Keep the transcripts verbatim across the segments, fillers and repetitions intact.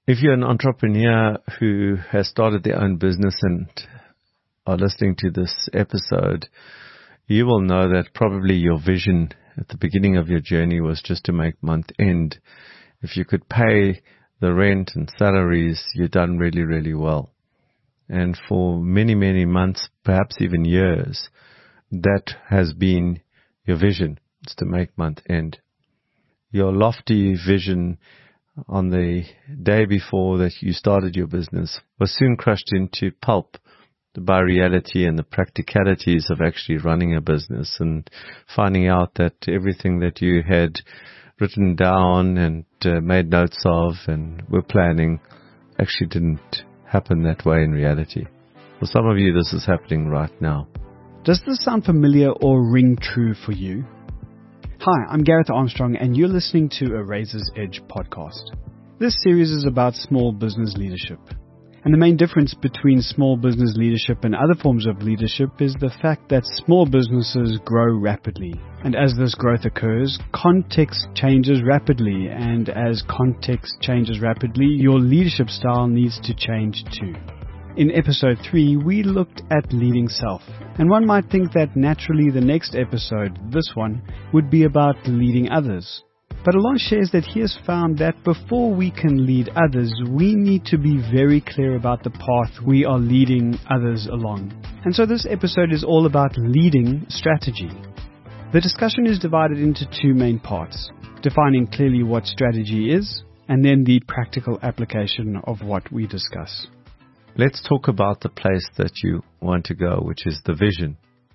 If you're an entrepreneur who has started their own business and are listening to this episode, you will know that probably your vision at the beginning of your journey was just to make month end. If you could pay the rent and salaries, you've done really, really well. And for many, many months, perhaps even years, that has been your vision, is to make month end. Your lofty vision on the day before that you started your business was soon crushed into pulp by reality and the practicalities of actually running a business and finding out that everything that you had written down and uh, made notes of and were planning actually didn't happen that way in reality. For some of you, this is happening right now. Does this sound familiar or ring true for you? Hi, I'm Gareth Armstrong, and you're listening to a Razor's Edge podcast. This series is about small business leadership. And the main difference between small business leadership and other forms of leadership is the fact that small businesses grow rapidly. And as this growth occurs, context changes rapidly. And as context changes rapidly, your leadership style needs to change too. In episode three, we looked at leading self. And one might think that naturally the next episode, this one, would be about leading others. But Alon shares that he has found that before we can lead others, we need to be very clear about the path we are leading others along. And so this episode is all about leading strategy. The discussion is divided into two main parts: defining clearly what strategy is, and then the practical application of what we discuss. Let's talk about the place that you want to go, which is the vision.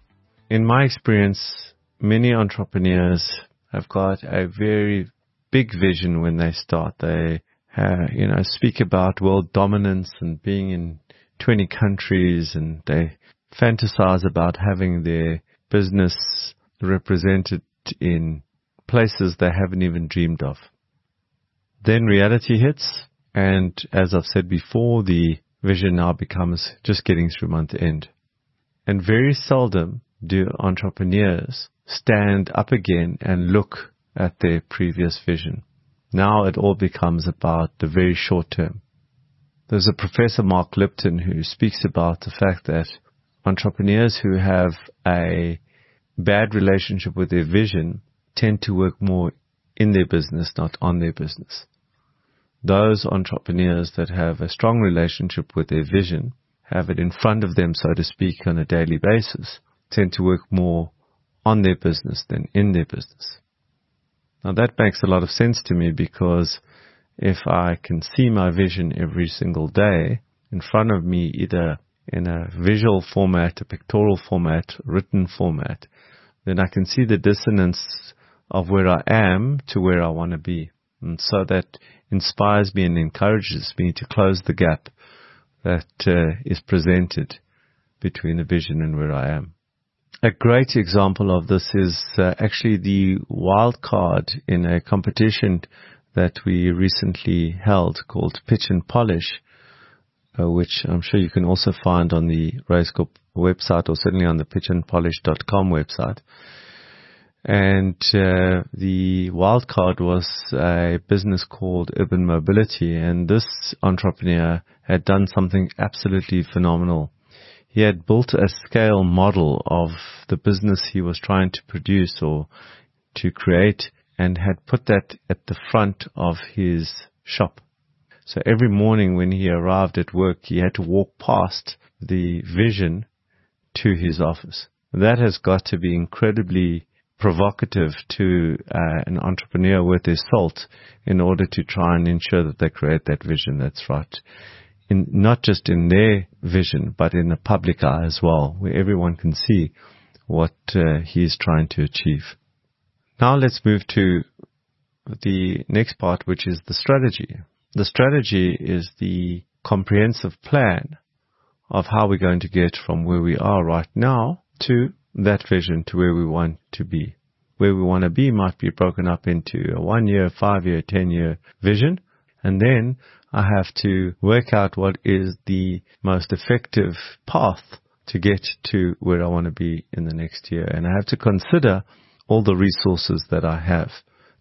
In my experience, many entrepreneurs have got a very big vision when they start. They uh, you know, speak about world dominance and being in twenty countries, and they fantasize about having their business represented in places they haven't even dreamed of. Then reality hits, and as I've said before, the vision now becomes just getting through month end. And very seldom do entrepreneurs stand up again and look at their previous vision. Now it all becomes about the very short term. There's a Professor Mark Lipton who speaks about the fact that entrepreneurs who have a bad relationship with their vision tend to work more in their business, not on their business. Those entrepreneurs that have a strong relationship with their vision, have it in front of them, so to speak, on a daily basis, tend to work more on their business than in their business. Now that makes a lot of sense to me, because if I can see my vision every single day in front of me, either in a visual format, a pictorial format, written format, then I can see the dissonance of where I am to where I want to be. And so that inspires me and encourages me to close the gap that uh, is presented between the vision and where I am. A great example of this is uh, actually the wild card in a competition that we recently held called Pitch and Polish, uh, which I'm sure you can also find on the RaceCorp website, or certainly on the pitch and polish dot com website. And uh, the wild card was a business called Urban Mobility, and this entrepreneur had done something absolutely phenomenal. He had built a scale model of the business he was trying to produce or to create, and had put that at the front of his shop. So every morning when he arrived at work, he had to walk past the vision to his office. That has got to be incredibly provocative to uh, an entrepreneur worth his salt in order to try and ensure that they create that vision that's right. In, not just in their vision, but in the public eye as well, where everyone can see what uh, he is trying to achieve. Now let's move to the next part, which is the strategy. The strategy is the comprehensive plan of how we're going to get from where we are right now to that vision, to where we want to be. Where we want to be might be broken up into a one-year, five-year, ten-year vision, and then I have to work out what is the most effective path to get to where I want to be in the next year. And I have to consider all the resources that I have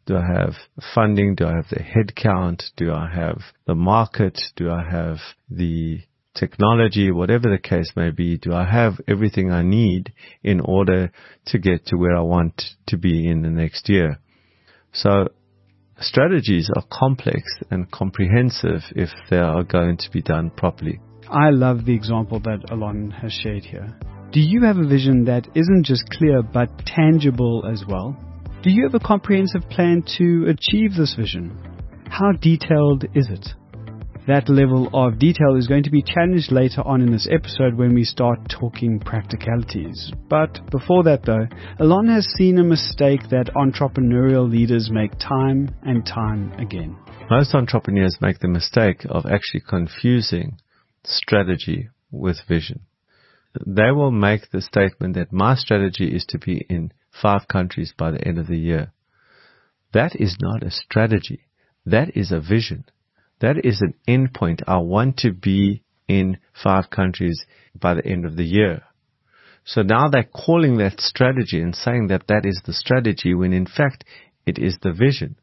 Do I have funding? Do I have the headcount? Do I have the market? Do I have the technology? Whatever the case may be, do I have everything I need in order to get to where I want to be in the next year? So strategies are complex and comprehensive if they are going to be done properly. I love the example that Alon has shared here. Do you have a vision that isn't just clear but tangible as well? Do you have a comprehensive plan to achieve this vision? How detailed is it? That level of detail is going to be challenged later on in this episode when we start talking practicalities. But before that though, Alon has seen a mistake that entrepreneurial leaders make time and time again. Most entrepreneurs make the mistake of actually confusing strategy with vision. They will make the statement that my strategy is to be in five countries by the end of the year. That is not a strategy. That is a vision. That is an endpoint. I want to be in five countries by the end of the year. So now they're calling that strategy and saying that that is the strategy when in fact it is the vision.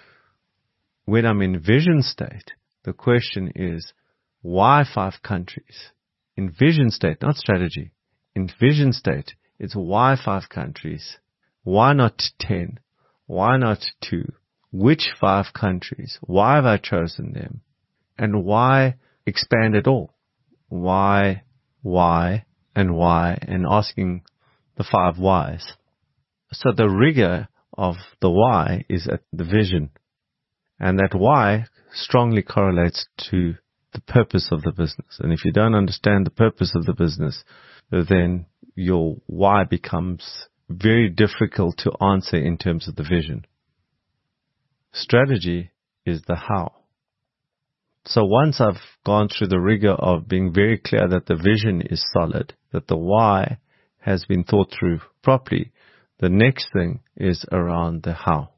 When I'm in vision state, the question is, why five countries? In vision state, not strategy. In vision state, it's why five countries? Why not ten? Why not two? Which five countries? Why have I chosen them? And why expand at all? Why, why, and why, and asking the five whys. So the rigor of the why is at the vision. And that why strongly correlates to the purpose of the business. And if you don't understand the purpose of the business, then your why becomes very difficult to answer in terms of the vision. Strategy is the how. So once I've gone through the rigor of being very clear that the vision is solid, that the why has been thought through properly, the next thing is around the how.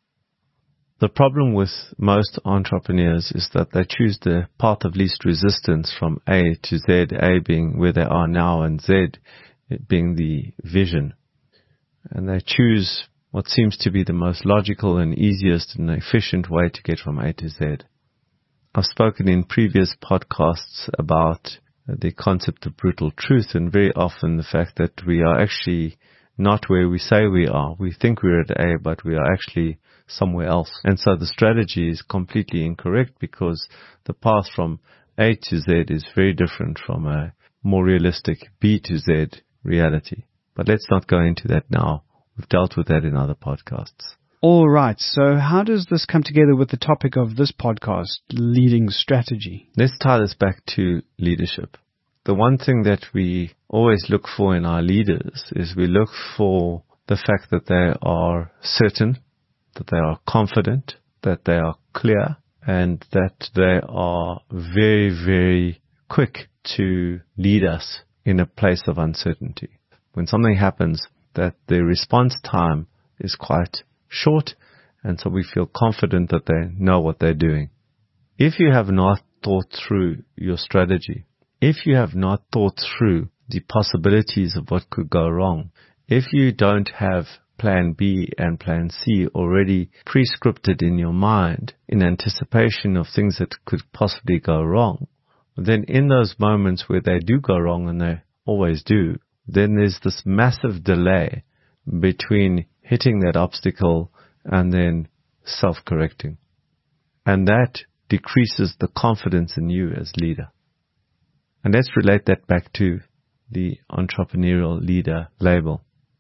The problem with most entrepreneurs is that they choose the path of least resistance from A to Z, A being where they are now and Z being the vision. And they choose what seems to be the most logical and easiest and efficient way to get from A to Z. I've spoken in previous podcasts about the concept of brutal truth, and very often the fact that we are actually not where we say we are. We think we're at A, but we are actually somewhere else. And so the strategy is completely incorrect because the path from A to Z is very different from a more realistic B to Z reality. But let's not go into that now. We've dealt with that in other podcasts. All right. So how does this come together with the topic of this podcast, leading strategy? Let's tie this back to leadership. The one thing that we always look for in our leaders is we look for the fact that they are certain, that they are confident, that they are clear, and that they are very, very quick to lead us in a place of uncertainty. When something happens, that the response time is quite short, and so we feel confident that they know what they're doing. If you have not thought through your strategy, if you have not thought through the possibilities of what could go wrong, if you don't have plan B and plan C already pre-scripted in your mind in anticipation of things that could possibly go wrong, then in those moments where they do go wrong, and they always do, then there's this massive delay between hitting that obstacle and then self-correcting. And that decreases the confidence in you as leader. And let's relate that back to the entrepreneurial leader label.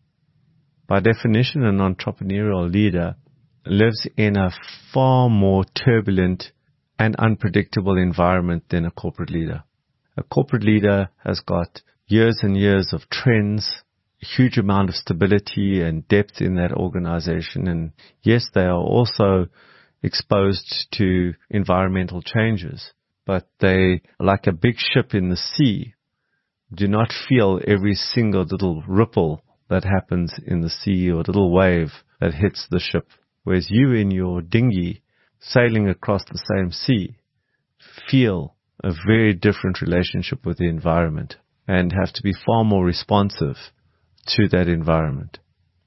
By definition, an entrepreneurial leader lives in a far more turbulent and unpredictable environment than a corporate leader. A corporate leader has got years and years of trends, a huge amount of stability and depth in that organization. And yes, they are also exposed to environmental changes, but they, like a big ship in the sea, do not feel every single little ripple that happens in the sea or little wave that hits the ship. Whereas you in your dinghy sailing across the same sea feel a very different relationship with the environment and have to be far more responsive to that environment.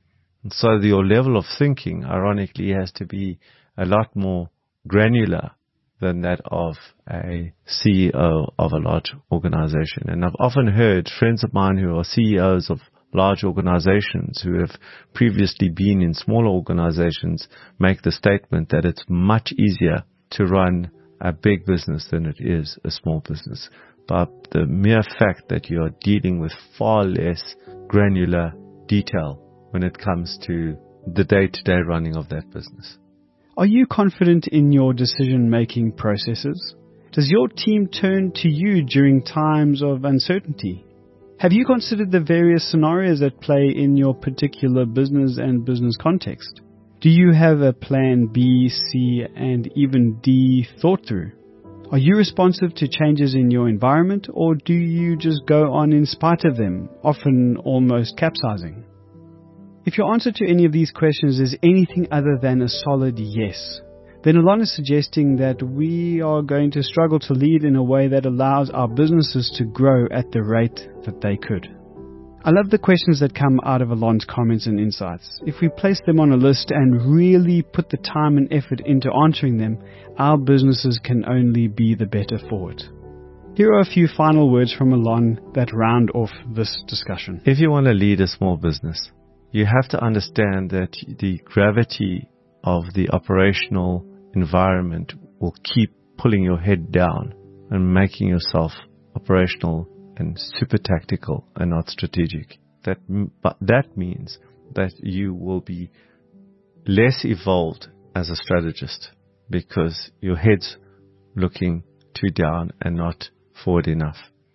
So your level of thinking, ironically, has to be a lot more granular than that of a C E O of a large organization. And I've often heard friends of mine who are C E Os of large organizations who have previously been in smaller organizations make the statement that it's much easier to run a big business than it is a small business. But the mere fact that you are dealing with far less granular detail when it comes to the day-to-day running of that business. Are you confident in your decision-making processes? Does your team turn to you during times of uncertainty? Have you considered the various scenarios at play in your particular business and business context? Do you have a plan B, C, and even D thought through? Are you responsive to changes in your environment, or do you just go on in spite of them, often almost capsizing? If your answer to any of these questions is anything other than a solid yes, then Alon is suggesting that we are going to struggle to lead in a way that allows our businesses to grow at the rate that they could. I love the questions that come out of Alon's comments and insights. If we place them on a list and really put the time and effort into answering them, our businesses can only be the better for it. Here are a few final words from Alon that round off this discussion. If you want to lead a small business, you have to understand that the gravity of the operational environment will keep pulling your head down and making yourself operational and super tactical and not strategic. That, but that means that you will be less evolved as a strategist because your head's looking too down and not forward enough.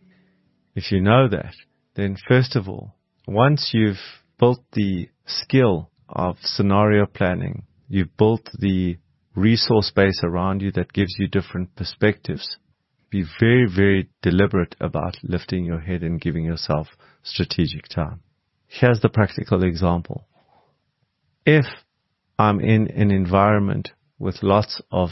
If you know that, then first of all, once you've built the skill of scenario planning, you've built the resource base around you that gives you different perspectives, be very, very deliberate about lifting your head and giving yourself strategic time. Here's the practical example. If I'm in an environment with lots of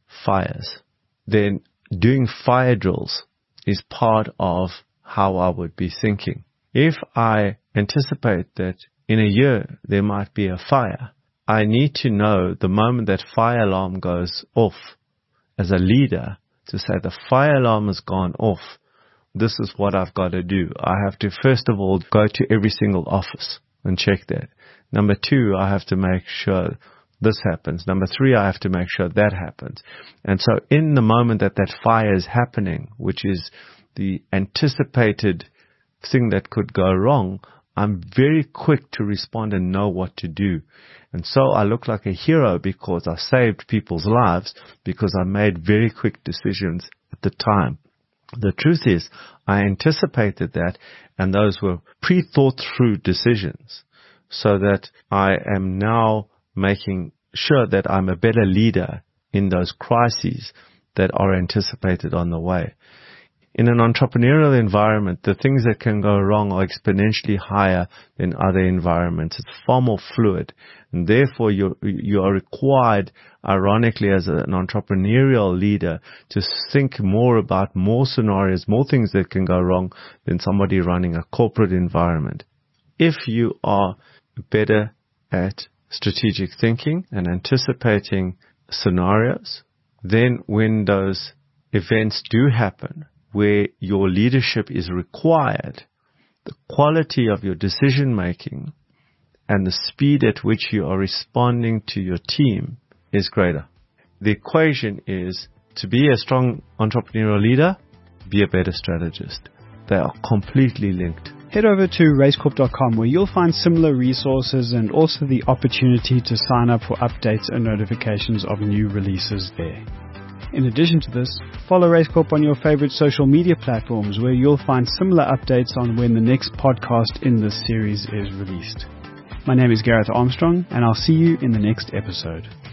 fires, then doing fire drills is part of how I would be thinking. If I anticipate that in a year there might be a fire, I need to know the moment that fire alarm goes off as a leader to say the fire alarm has gone off. This is what I've got to do. I have to first of all go to every single office and check that. Number two, I have to make sure this happens. Number three, I have to make sure that happens. And so in the moment that that fire is happening, which is the anticipated thing that could go wrong, I'm very quick to respond and know what to do. And so I look like a hero because I saved people's lives because I made very quick decisions at the time. The truth is, I anticipated that, and those were pre-thought through decisions, so that I am now making sure that I'm a better leader in those crises that are anticipated on the way. In an entrepreneurial environment, the things that can go wrong are exponentially higher than other environments. It's far more fluid, and therefore you you are required, ironically, as an entrepreneurial leader, to think more about more scenarios, more things that can go wrong than somebody running a corporate environment. If you are better at strategic thinking and anticipating scenarios, then when those events do happen, where your leadership is required, the quality of your decision making and the speed at which you are responding to your team is greater. The equation is to be a strong entrepreneurial leader, be a better strategist. They are completely linked. Head over to racecorp dot com where you'll find similar resources and also the opportunity to sign up for updates and notifications of new releases there. In addition to this, follow Racecorp on your favorite social media platforms where you'll find similar updates on when the next podcast in this series is released. My name is Gareth Armstrong, and I'll see you in the next episode.